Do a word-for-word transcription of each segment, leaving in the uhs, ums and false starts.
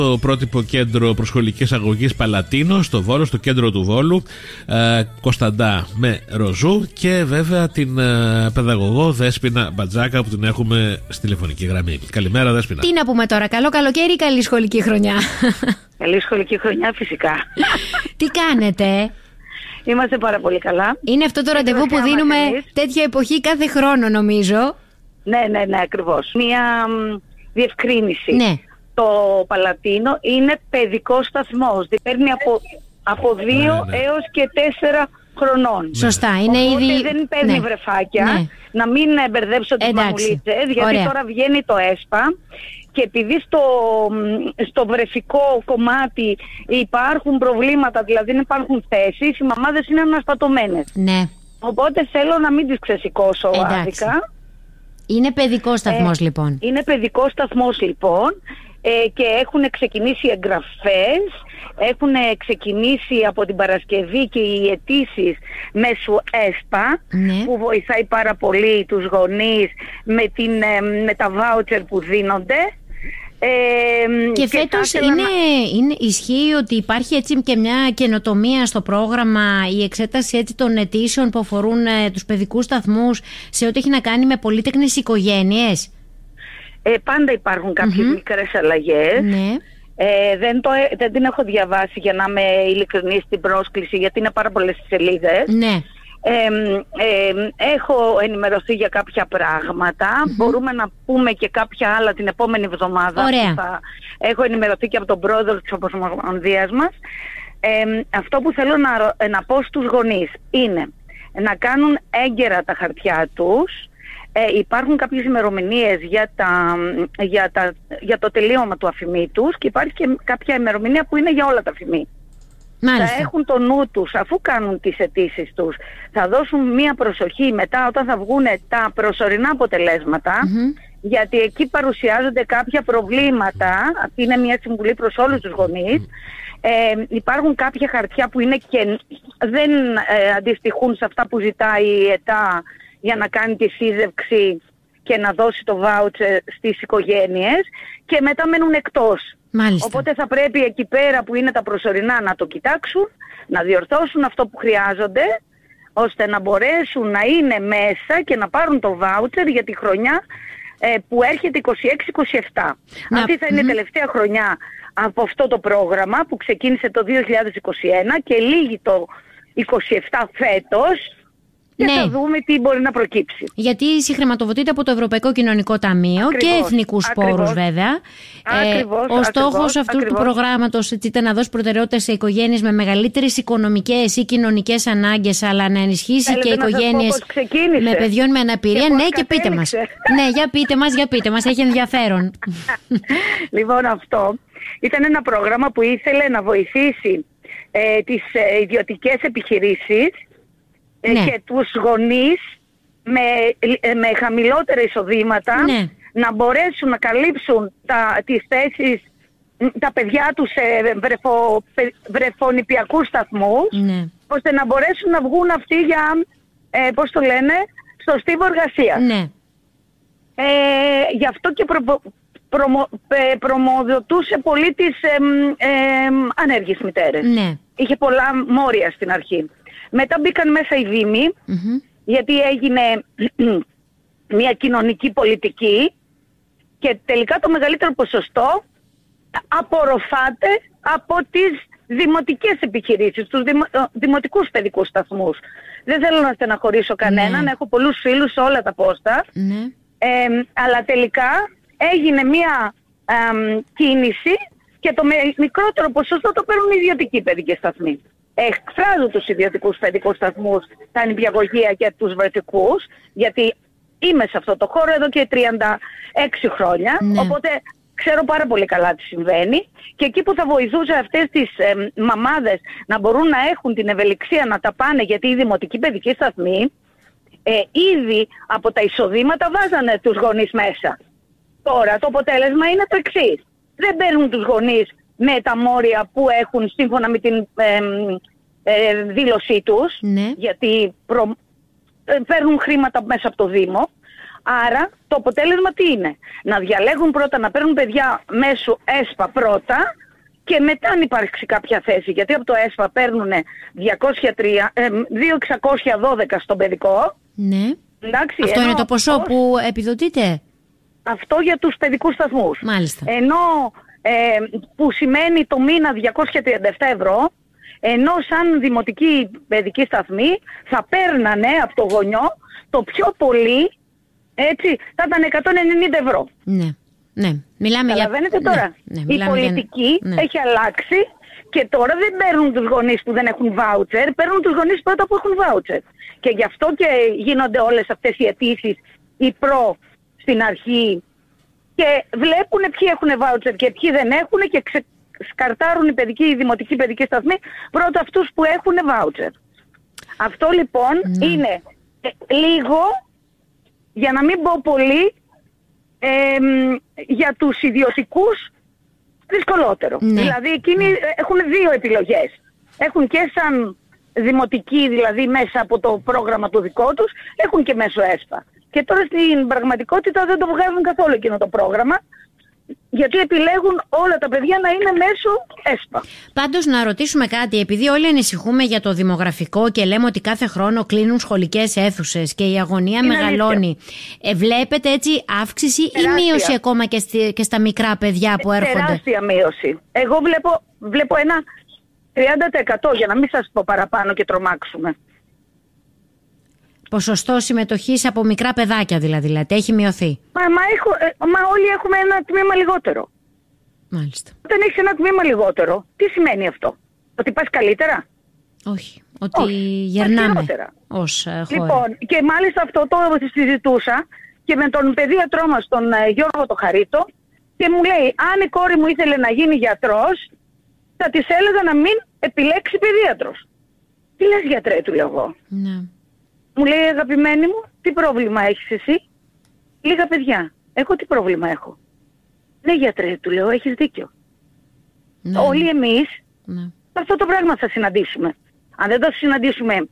Το πρότυπο κέντρο προσχολικής αγωγής Παλατίνο στο Βόλο, στο κέντρο του Βόλου, ε, Κωνσταντά με Ροζού, και βέβαια την ε, παιδαγωγό Δέσποινα Μπατζάκα που την έχουμε στη τηλεφωνική γραμμή. Καλημέρα, Δέσποινα. Τι να πούμε τώρα, καλό καλοκαίρι ή καλή σχολική χρονιά? Καλή σχολική χρονιά, φυσικά. Τι κάνετε? Είμαστε πάρα πολύ καλά. Είναι αυτό το ραντεβού που δίνουμε τέτοια εποχή κάθε χρόνο, νομίζω. Ναι, ναι, ναι, ακριβώς. Μία μ, διευκρίνηση. Ναι. Το Παλατίνο είναι παιδικός σταθμός. Παίρνει από, από δύο ναι, ναι. έως και τέσσερα χρονών. Σωστά, είναι Οπότε ήδη. δεν παίρνει ναι. βρεφάκια. Ναι. Να μην μπερδέψω τις μαμουλίτσες, γιατί Ωραία. τώρα βγαίνει το ΕΣΠΑ. Και επειδή στο, στο βρεφικό κομμάτι υπάρχουν προβλήματα, δηλαδή δεν υπάρχουν θέσεις, οι μαμάδες είναι ανασπατωμένες. Ναι. Οπότε θέλω να μην τις ξεσηκώσω άδικα. Είναι παιδικός σταθμός ε, λοιπόν. Είναι παιδικός σταθμός λοιπόν ε, και έχουν ξεκινήσει εγγραφές, έχουν ξεκινήσει από την Παρασκευή και οι αιτήσεις μέσω ΕΣΠΑ, ναι. που βοηθάει πάρα πολύ τους γονείς με, την, με τα βάουτσερ που δίνονται. Ε, και φέτος είναι, να... είναι, ισχύει ότι υπάρχει έτσι και μια καινοτομία στο πρόγραμμα, η εξέταση έτσι των αιτήσεων που αφορούν ε, τους παιδικούς σταθμούς σε ό,τι έχει να κάνει με πολύτεκνες οικογένειες. Ε, πάντα υπάρχουν κάποιες mm-hmm. μικρές αλλαγές. Ναι. Ε, δεν, το, δεν την έχω διαβάσει, για να είμαι ειλικρινής, στην πρόσκληση, γιατί είναι πάρα πολλές σελίδες. Ναι. Ε, ε, έχω ενημερωθεί για κάποια πράγματα. Mm-hmm. Μπορούμε να πούμε και κάποια άλλα την επόμενη εβδομάδα. Ωραία. Θα έχω ενημερωθεί και από τον πρόεδρο της Ομοσπονδίας μας. Ε, αυτό που θέλω να, να πω στους γονείς είναι να κάνουν έγκαιρα τα χαρτιά τους. Ε, υπάρχουν κάποιες ημερομηνίες για, τα, για, τα, για το τελείωμα του αφημί τους, και υπάρχει και κάποια ημερομηνία που είναι για όλα τα αφημί. Μάλιστα. Θα έχουν το νου τους, αφού κάνουν τις αιτήσεις τους, θα δώσουν μία προσοχή μετά όταν θα βγουν τα προσωρινά αποτελέσματα, mm-hmm. γιατί εκεί παρουσιάζονται κάποια προβλήματα. Αυτή είναι μία συμβουλή προς όλους τους γονείς. Ε, υπάρχουν κάποια χαρτιά που είναι και δεν ε, αντιστοιχούν σε αυτά που ζητάει η ΕΤΑ για να κάνει τη σύζευξη και να δώσει το βάουτσερ στις οικογένειες, και μετά μένουν εκτός. Μάλιστα. Οπότε θα πρέπει εκεί πέρα που είναι τα προσωρινά να το κοιτάξουν, να διορθώσουν αυτό που χρειάζονται, ώστε να μπορέσουν να είναι μέσα και να πάρουν το βάουτσερ για τη χρονιά ε, που έρχεται είκοσι έξι είκοσι επτά. Να... Αυτή θα είναι η τελευταία χρονιά από αυτό το πρόγραμμα που ξεκίνησε το δύο χιλιάδες είκοσι ένα και λύγει το είκοσι επτά φέτος. Και ναι. θα δούμε τι μπορεί να προκύψει. Γιατί συγχρηματοδοτείται από το Ευρωπαϊκό Κοινωνικό Ταμείο, ακριβώς, και εθνικούς ακριβώς, πόρους βέβαια. Ακριβώς, ε, ο στόχος ακριβώς, αυτού ακριβώς. του προγράμματος έτσι, ήταν να δώσει προτεραιότητα σε οικογένειες με μεγαλύτερες οικονομικές ή κοινωνικές ανάγκες, αλλά να ενισχύσει Θέλετε και να οικογένειες με παιδιών με αναπηρία. Και ναι, και πείτε μας. ναι, για πείτε μας, για πείτε μας, έχει ενδιαφέρον. Λοιπόν, αυτό ήταν ένα πρόγραμμα που ήθελε να βοηθήσει ε, τις ε, ιδιωτικές επιχειρήσεις, ναι. και τους γονείς με, με χαμηλότερα εισοδήματα, ναι. να μπορέσουν να καλύψουν τα, τις θέσεις, τα παιδιά τους σε βρεφο, βρεφονηπιακούς σταθμούς, ναι. ώστε να μπορέσουν να βγουν αυτοί για, ε, πώς το λένε, στο στίβο εργασίας. Ναι. Ε, γι' αυτό και προ, προμο, ε, προμοδοτούσε πολύ τις ε, ε, ανέργειες μητέρες. Ναι. Είχε πολλά μόρια στην αρχή. Μετά μπήκαν μέσα οι δήμοι, mm-hmm. γιατί έγινε μια κοινωνική πολιτική, και τελικά το μεγαλύτερο ποσοστό απορροφάται από τις δημοτικές επιχειρήσεις, τους δημο, δημοτικούς παιδικούς σταθμούς. Δεν θέλω να στεναχωρήσω κανέναν, ναι. έχω πολλούς φίλους σε όλα τα πόστα, ναι. ε, αλλά τελικά έγινε μια ε, κίνηση, και το μικρότερο ποσοστό το παίρνουν οι ιδιωτικοί παιδικοί σταθμοί. Εκφράζω τους ιδιωτικούς παιδικούς σταθμούς, τα νηπιαγωγεία και τους βρεφικούς, γιατί είμαι σε αυτό το χώρο εδώ και τριάντα έξι χρόνια, ναι. οπότε ξέρω πάρα πολύ καλά τι συμβαίνει, και εκεί που θα βοηθούσε αυτές τις ε, μαμάδες να μπορούν να έχουν την ευελιξία να τα πάνε, γιατί οι δημοτικοί παιδικοί σταθμοί ε, ήδη από τα εισοδήματα βάζανε τους γονείς μέσα. Τώρα το αποτέλεσμα είναι το εξής. Δεν παίρνουν τους γονείς με τα μόρια που έχουν σύμφωνα με την ε, ε, δήλωσή τους, ναι. γιατί προ, ε, παίρνουν χρήματα μέσα από το Δήμο, Άρα το αποτέλεσμα τι είναι? Να διαλέγουν πρώτα, να παίρνουν παιδιά μέσω ΕΣΠΑ πρώτα και μετά αν υπάρξει κάποια θέση. Γιατί από το ΕΣΠΑ παίρνουν διακόσια τρία, ε, δύο χιλιάδες εξακόσια δώδεκα στον παιδικό. Ναι. Εντάξει, αυτό ενώ, είναι το ποσό ως, που επιδοτείται. Αυτό για τους παιδικούς σταθμούς. Μάλιστα. Ενώ ε, που σημαίνει το μήνα διακόσια τριάντα επτά ευρώ, ενώ σαν δημοτική παιδική σταθμή θα παίρνανε από το γονιό το πιο πολύ, έτσι, θα ήταν εκατόν ενενήντα ευρώ. Ναι, ναι. Μιλάμε Καταλαβαίνετε για... τώρα. Ναι, η ναι, πολιτική για... ναι. έχει αλλάξει και τώρα δεν παίρνουν τους γονείς που δεν έχουν βάουτσερ, παίρνουν τους γονείς πρώτα που έχουν βάουτσερ. Και γι' αυτό και γίνονται όλες αυτές οι αιτήσεις, οι προ στην αρχή, και βλέπουν ποιοι έχουν βάουτσερ και ποιοι δεν έχουν και ξε... σκαρτάρουν οι παιδικοί, οι δημοτικοί παιδικοί σταθμοί πρώτα αυτούς που έχουν βάουτσερ. Αυτό λοιπόν ναι. είναι ε, λίγο, για να μην πω πολύ, ε, για τους ιδιωτικούς δυσκολότερο. Ναι. Δηλαδή εκείνοι έχουν δύο επιλογές. Έχουν και σαν δημοτικοί, δηλαδή μέσα από το πρόγραμμα το δικό τους, έχουν και μέσω ΕΣΠΑ. Και τώρα στην πραγματικότητα δεν το βγάζουν καθόλου εκείνο το πρόγραμμα, γιατί επιλέγουν όλα τα παιδιά να είναι μέσω ΕΣΠΑ. Πάντως να ρωτήσουμε κάτι, επειδή όλοι ανησυχούμε για το δημογραφικό και λέμε ότι κάθε χρόνο κλείνουν σχολικές αίθουσες και η αγωνία είναι μεγαλώνει. Ε, βλέπετε έτσι αύξηση τεράστια. Ή μείωση ακόμα και, στη, και στα μικρά παιδιά που έρχονται? Τεράστια μείωση. Εγώ βλέπω, βλέπω ένα τριάντα τοις εκατό, για να μην σας πω παραπάνω και τρομάξουμε. Ποσοστό συμμετοχής από μικρά παιδάκια δηλαδή, δηλαδή έχει μειωθεί. Μα, μα, έχω, ε, μα όλοι έχουμε ένα τμήμα λιγότερο. Μάλιστα. Όταν έχεις ένα τμήμα λιγότερο, τι σημαίνει αυτό? Ότι πας καλύτερα? Όχι. Ότι Όχι, γερνάμε ως χώρα. Λοιπόν, και μάλιστα αυτό το συζητούσα και με τον παιδίατρό μας, τον ε, Γιώργο το Χαρίτο, και μου λέει, αν η κόρη μου ήθελε να γίνει γιατρός, θα της έλεγα να μην επιλέξει παιδίατρος. Τι λες γιατρέ, του λέω εγώ. Ναι. Μου λέει, αγαπημένη μου, τι πρόβλημα έχεις εσύ? Λίγα παιδιά. Εγώ τι πρόβλημα έχω? Ναι γιατρέ, του λέω, έχεις δίκιο. Ναι. Όλοι εμείς ναι. αυτό το πράγμα θα συναντήσουμε. Αν δεν το συναντήσουμε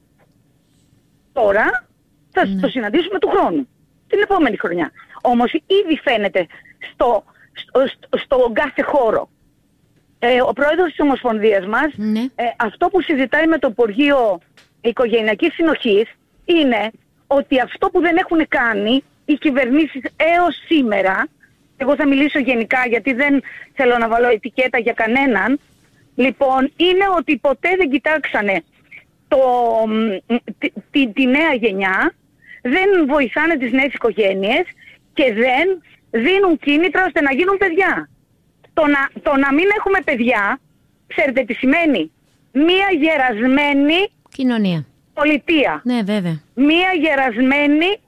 τώρα, θα ναι. το συναντήσουμε του χρόνου. Την επόμενη χρονιά. Όμως ήδη φαίνεται στο, στο, στο, στον κάθε χώρο. Ε, ο πρόεδρος της Ομοσπονδίας μας, ναι. ε, αυτό που συζητάει με το Υπουργείο Οικογενειακής Συνοχής, είναι ότι αυτό που δεν έχουν κάνει οι κυβερνήσεις έως σήμερα, εγώ θα μιλήσω γενικά γιατί δεν θέλω να βάλω ετικέτα για κανέναν, λοιπόν, είναι ότι ποτέ δεν κοιτάξανε το, τη, τη, τη νέα γενιά, δεν βοηθάνε τις νέες οικογένειες και δεν δίνουν κίνητρα ώστε να γίνουν παιδιά. Το να, το να μην έχουμε παιδιά, ξέρετε τι σημαίνει? Μία γερασμένη κοινωνία. Πολιτεία. Ναι, βέβαια. Μία γερασμένη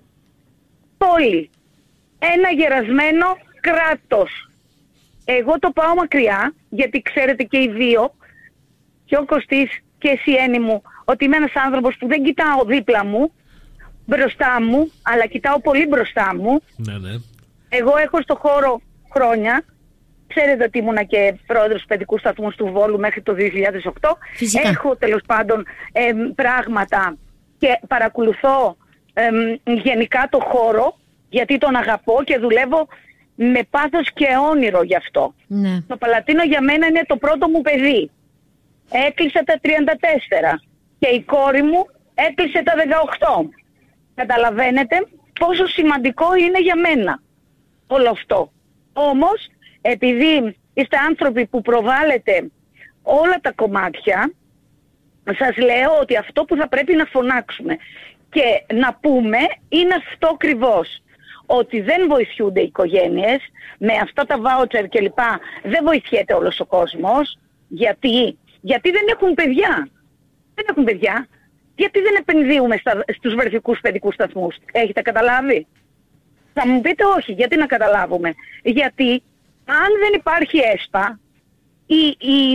πόλη. Ένα γερασμένο κράτος. Εγώ το πάω μακριά, γιατί ξέρετε και οι δύο, και ο Κωστής και εσύ Έννη μου, ότι είμαι ένας άνθρωπος που δεν κοιτάω δίπλα μου, μπροστά μου, αλλά κοιτάω πολύ μπροστά μου. Ναι, ναι. Εγώ έχω στο χώρο χρόνια. Ξέρετε ότι ήμουνα και πρόεδρος παιδικού σταθμού του Βόλου μέχρι το δύο χιλιάδες οκτώ. Φυσικά. Έχω τέλος πάντων ε, πράγματα και παρακολουθώ ε, γενικά το χώρο, γιατί τον αγαπώ και δουλεύω με πάθος και όνειρο γι' αυτό. Ναι. Το Παλατίνο για μένα είναι το πρώτο μου παιδί. Έκλεισε τα τριάντα τέσσερα και η κόρη μου έκλεισε τα δεκαοκτώ. Καταλαβαίνετε πόσο σημαντικό είναι για μένα όλο αυτό. Όμως, επειδή είστε άνθρωποι που προβάλλετε όλα τα κομμάτια, σας λέω ότι αυτό που θα πρέπει να φωνάξουμε και να πούμε είναι αυτό ακριβώς. Ότι δεν βοηθούνται οι οικογένειες, με αυτά τα βάουτσερ και λοιπά δεν βοηθιέται όλος ο κόσμος. Γιατί? Γιατί δεν έχουν παιδιά. Δεν έχουν παιδιά. Γιατί δεν επενδύουμε στα, στους βρεφικούς παιδικούς σταθμούς? Έχετε καταλάβει? Θα μου πείτε όχι. Γιατί να καταλάβουμε? Γιατί αν δεν υπάρχει ΕΣΠΑ, η, η,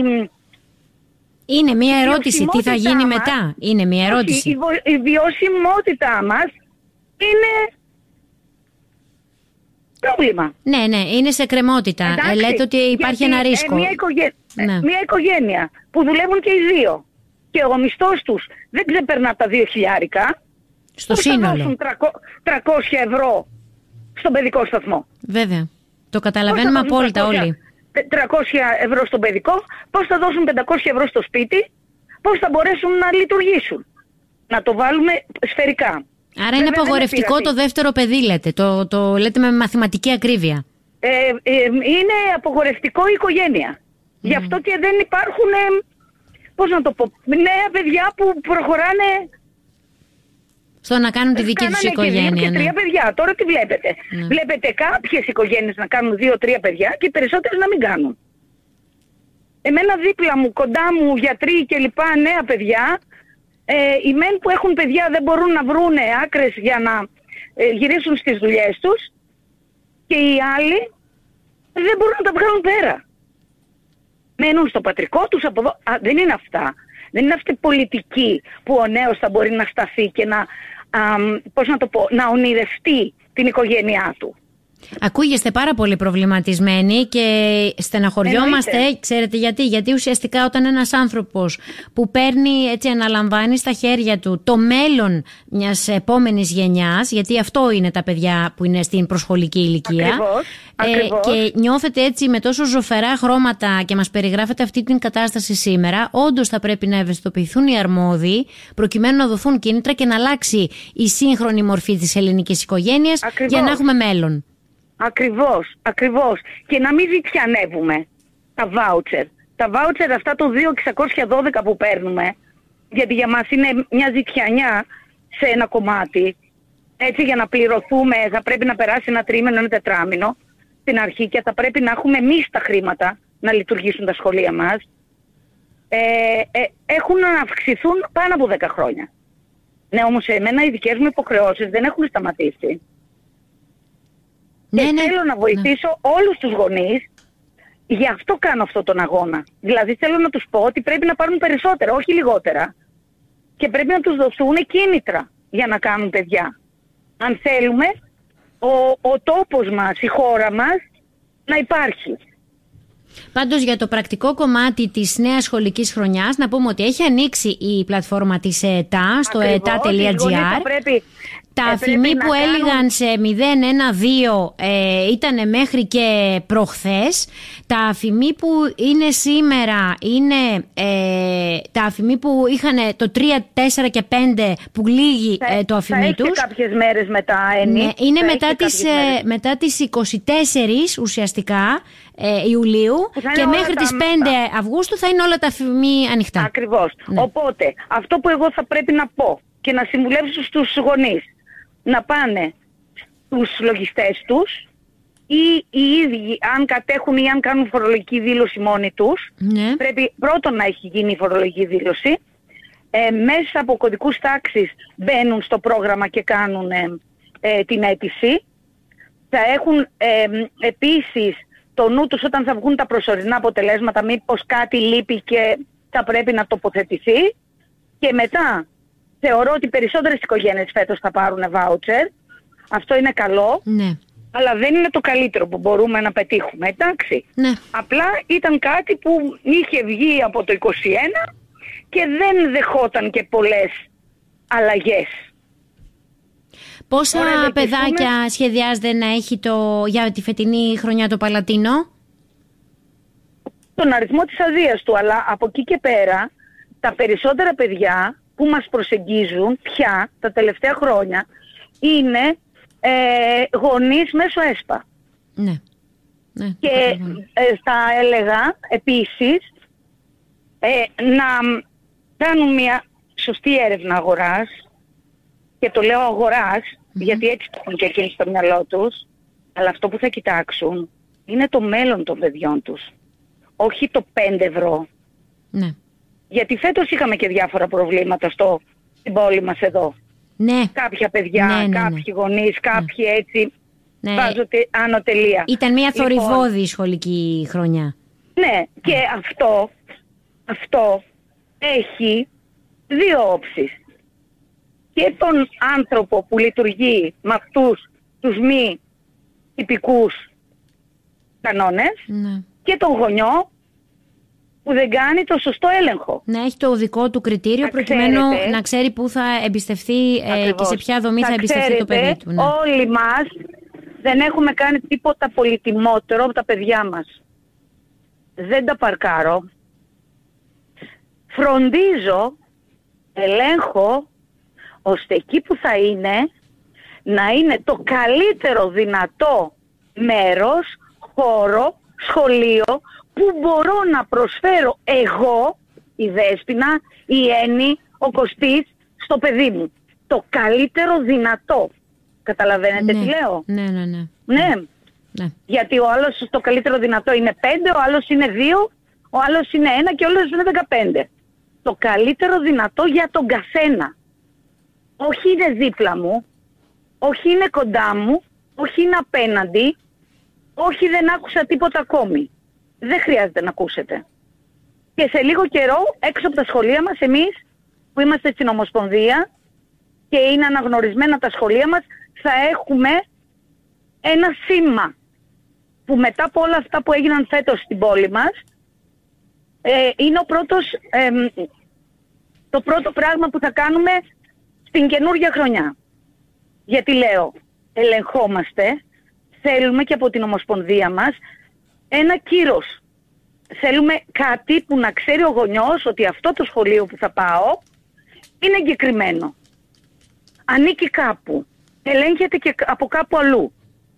είναι μια ερώτηση. Τι θα γίνει μας, μετά? Είναι μια ερώτηση. Η, η, η βιωσιμότητά μας είναι πρόβλημα. Ναι, ναι, είναι σε κρεμότητα. Εντάξει, λέτε ότι υπάρχει γιατί, ένα ρίσκο. Ε, μια, οικογέ... ναι. μια οικογένεια που δουλεύουν και οι δύο και ο μισθός τους δεν ξεπερνά τα δύο χιλιάρικα. Στο πώς σύνολο. θα δώσουν τριακόσια ευρώ στον παιδικό σταθμό? Βέβαια. Το καταλαβαίνουμε απόλυτα τριακόσια, όλοι. τριακόσια ευρώ στον παιδικό, πώς θα δώσουν πεντακόσια ευρώ στο σπίτι, πώς θα μπορέσουν να λειτουργήσουν? Να το βάλουμε σφαιρικά. Άρα Βέβαια, είναι απαγορευτικό το δεύτερο παιδί, λέτε. Το, το λέτε με μαθηματική ακρίβεια. Ε, ε, είναι απαγορευτικό η οικογένεια. Mm. Γι' αυτό και δεν υπάρχουν, ε, πώς να το πω, νέα παιδιά που προχωράνε στο να κάνουν τη δική τους οικογένεια. Και δύο και τρία ναι. παιδιά. Τώρα τι βλέπετε? Ναι. Βλέπετε κάποιες οικογένειες να κάνουν δύο-τρία παιδιά και οι περισσότερες να μην κάνουν. Εμένα δίπλα μου, κοντά μου, γιατροί και λοιπά, νέα παιδιά, ε, οι μεν που έχουν παιδιά δεν μπορούν να βρούνε άκρες για να ε, γυρίσουν στις δουλειές τους και οι άλλοι δεν μπορούν να τα βγάλουν πέρα. Μένουν στο πατρικό τους από εδώ. Α, δεν είναι αυτά. Δεν είναι αυτή η πολιτική που ο νέος θα μπορεί να σταθεί και να, α, πώς να το πω, να ονειρευτεί την οικογένειά του. Ακούγεστε πάρα πολύ προβληματισμένοι και στεναχωριόμαστε. Εννοείται. Ξέρετε γιατί? Γιατί ουσιαστικά όταν ένας άνθρωπος που παίρνει, έτσι αναλαμβάνει στα χέρια του το μέλλον μιας επόμενης γενιάς, γιατί αυτό είναι τα παιδιά που είναι στην προσχολική ηλικία, ακριβώς, ε, ακριβώς. και νιώθετε έτσι με τόσο ζωφερά χρώματα και μας περιγράφετε αυτή την κατάσταση σήμερα, όντως θα πρέπει να ευαισθητοποιηθούν οι αρμόδιοι προκειμένου να δοθούν κίνητρα και να αλλάξει η σύγχρονη μορφή της ελληνικής οικογένειας, ακριβώς, για να έχουμε μέλλον. Ακριβώς, ακριβώς. Και να μην ζητιανεύουμε τα βάουτσερ. Τα βάουτσερ αυτά των δύο χιλιάδες εξακόσια δώδεκα που παίρνουμε, γιατί για μας είναι μια ζητιανιά σε ένα κομμάτι, έτσι για να πληρωθούμε θα πρέπει να περάσει ένα τρίμηνο, ένα τετράμηνο στην αρχή και θα πρέπει να έχουμε εμείς τα χρήματα να λειτουργήσουν τα σχολεία μας. Ε, ε, έχουν να αυξηθούν πάνω από δέκα χρόνια. Ναι, όμως εμένα οι δικές μου υποχρεώσεις δεν έχουν σταματήσει. Ναι, και ναι, θέλω να βοηθήσω ναι. όλους τους γονείς, γι' αυτό κάνω αυτόν τον αγώνα. Δηλαδή θέλω να τους πω ότι πρέπει να πάρουν περισσότερα, όχι λιγότερα. Και πρέπει να τους δοθούν κίνητρα για να κάνουν παιδιά. Αν θέλουμε ο, ο τόπος μας, η χώρα μας να υπάρχει. Πάντως για το πρακτικό κομμάτι της νέας σχολικής χρονιάς να πούμε ότι έχει ανοίξει η πλατφόρμα της ΕΤΑ στο e t a τελεία g r. Τα αφημί που κάνουν... έλεγαν σε μηδέν ένα δύο ε, ήταν μέχρι και προχθές. Τα αφημί που είναι σήμερα είναι ε, τα αφημί που είχαν το τρία, τέσσερα και πέντε που λύγει ε, το αφημί τους. Θα έχει κάποιες μέρες μετά, Έννη. Ναι, είναι μετά τις, ε, μετά τις είκοσι τέσσερις ουσιαστικά ε, Ιουλίου και μέχρι τις τα... πέντε Αυγούστου θα είναι όλα τα αφημί ανοιχτά. Ακριβώς. Ναι. Οπότε αυτό που εγώ θα πρέπει να πω και να συμβουλεύσω στους γονείς, να πάνε στους λογιστές τους ή οι ίδιοι αν κατέχουν ή αν κάνουν φορολογική δήλωση μόνοι τους. Ναι. Πρέπει πρώτον να έχει γίνει η φορολογική δήλωση. Ε, μέσα από κωδικούς τάξης μπαίνουν στο πρόγραμμα και κάνουν ε, ε, την αίτηση. Θα έχουν ε, επίσης το νου τους όταν θα βγουν τα προσωρινά αποτελέσματα, μήπως κάτι λείπει και θα πρέπει να τοποθετηθεί. Και μετά θεωρώ ότι περισσότερες οικογένειες φέτος θα πάρουν βάουτσερ. Αυτό είναι καλό. Ναι. Αλλά δεν είναι το καλύτερο που μπορούμε να πετύχουμε, εντάξει. Ναι. Απλά ήταν κάτι που είχε βγει από το είκοσι ένα και δεν δεχόταν και πολλές αλλαγές. Πόσα Ωραία, παιδάκια σχεδιάζεται να έχει το, για τη φετινή χρονιά το Παλατίνο? Τον αριθμό της αδείας του, αλλά από εκεί και πέρα τα περισσότερα παιδιά που μας προσεγγίζουν πια τα τελευταία χρόνια είναι ε, γονείς μέσω ΕΣΠΑ. Ναι. ναι και ε, θα έλεγα επίσης ε, να κάνουν μια σωστή έρευνα αγοράς, και το λέω αγοράς mm-hmm. γιατί έτσι το έχουν και εκείνοι στο μυαλό τους, αλλά αυτό που θα κοιτάξουν είναι το μέλλον των παιδιών τους, όχι το πέντε ευρώ. Ναι. Γιατί φέτος είχαμε και διάφορα προβλήματα στο, στην πόλη μας εδώ. Ναι. Κάποια παιδιά, ναι, ναι, ναι. κάποιοι γονείς, κάποιοι ναι. έτσι, ναι. βάζω τε, άνω τελεία. Ήταν μια θορυβόδη λοιπόν, σχολική χρονιά. Ναι, και αυτό, αυτό έχει δύο όψεις. Και τον άνθρωπο που λειτουργεί με αυτούς τους μη τυπικούς κανόνες ναι. και τον γονιό που δεν κάνει το σωστό έλεγχο. Να έχει το δικό του κριτήριο, προκειμένου ξέρετε, να ξέρει πού θα εμπιστευτεί ε, και σε ποια δομή θα, θα εμπιστευτεί ξέρετε, το παιδί του. Ναι. Όλοι μας δεν έχουμε κάνει τίποτα πολυτιμότερο από τα παιδιά μας. Δεν τα παρκάρω. Φροντίζω, ελέγχω, ώστε εκεί που θα είναι, να είναι το καλύτερο δυνατό μέρος, χώρο, σχολείο, που μπορώ να προσφέρω εγώ, η Δέσποινα, η Έννη, ο Κωστής, στο παιδί μου. Το καλύτερο δυνατό. Καταλαβαίνετε ναι. τι λέω? Ναι, ναι, ναι. Ναι. ναι. Γιατί ο άλλος το καλύτερο δυνατό είναι πέντε, ο άλλος είναι δύο, ο άλλος είναι ένα και ο άλλος είναι δεκαπέντε. Το καλύτερο δυνατό για τον καθένα. Όχι είναι δίπλα μου, όχι είναι κοντά μου, όχι είναι απέναντι, όχι δεν άκουσα τίποτα ακόμη. Δεν χρειάζεται να ακούσετε. Και σε λίγο καιρό, έξω από τα σχολεία μας, εμείς που είμαστε στην Ομοσπονδία και είναι αναγνωρισμένα τα σχολεία μας, θα έχουμε ένα σήμα που μετά από όλα αυτά που έγιναν φέτος στην πόλη μας, ε, είναι ο πρώτος, ε, το πρώτο πράγμα που θα κάνουμε στην καινούργια χρονιά. Γιατί λέω, ελεγχόμαστε, θέλουμε και από την Ομοσπονδία μας ένα κύρος. Θέλουμε κάτι που να ξέρει ο γονιός ότι αυτό το σχολείο που θα πάω είναι εγκεκριμένο. Ανήκει κάπου. Ελέγχεται και από κάπου αλλού.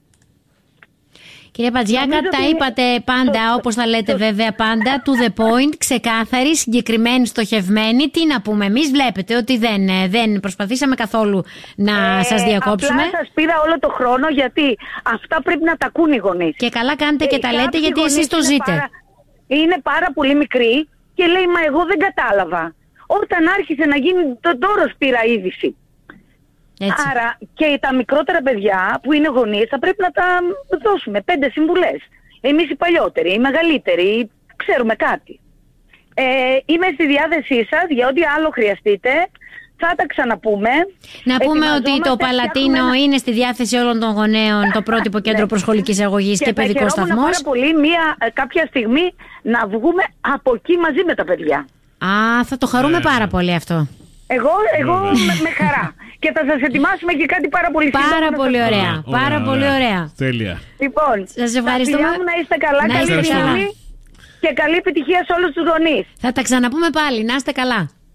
Κυρία Μπατζιάκα, τα είναι... είπατε πάντα, όπως τα λέτε το... βέβαια πάντα, to the point, ξεκάθαρη, συγκεκριμένη, στοχευμένη. Τι να πούμε εμείς, βλέπετε ότι δεν, δεν προσπαθήσαμε καθόλου να ε, σας διακόψουμε. Απλά σας πήρα όλο το χρόνο, γιατί αυτά πρέπει να τα ακούν οι γονείς. Και καλά κάνετε και, και τα λέτε, γιατί εσείς το ζείτε. Πάρα, είναι πάρα πολύ μικρή και λέει, μα εγώ δεν κατάλαβα. Όταν άρχισε να γίνει, το τώρα πήρα είδηση. Έτσι. Άρα και τα μικρότερα παιδιά που είναι γονείς θα πρέπει να τα δώσουμε πέντε συμβουλές. Εμείς οι παλιότεροι, οι μεγαλύτεροι, ξέρουμε κάτι. Ε, είμαι στη διάθεσή σας για ό,τι άλλο χρειαστείτε. Θα τα ξαναπούμε. Να πούμε ότι το Παλατίνο ένα... είναι στη διάθεση όλων των γονέων, το πρότυπο κέντρο προσχολικής αγωγής και, και παιδικός σταθμός. πάρα πολύ μία, κάποια στιγμή να βγούμε από εκεί μαζί με τα παιδιά. Α, θα το χαρούμε yeah. πάρα πολύ αυτό. Εγώ, εγώ με, με χαρά. Και θα σας ετοιμάσουμε και κάτι πάρα πολύ σύντομα. Πάρα πολύ ωραία. Πάρα, πάρα πολύ ωραία. Τέλεια. Λοιπόν, σας ευχαριστούμε. Τα φιλιά μου να είστε καλά. Να καλή είστε καλά. Και καλή επιτυχία σε όλους τους γονείς. Θα τα ξαναπούμε πάλι. Να είστε καλά.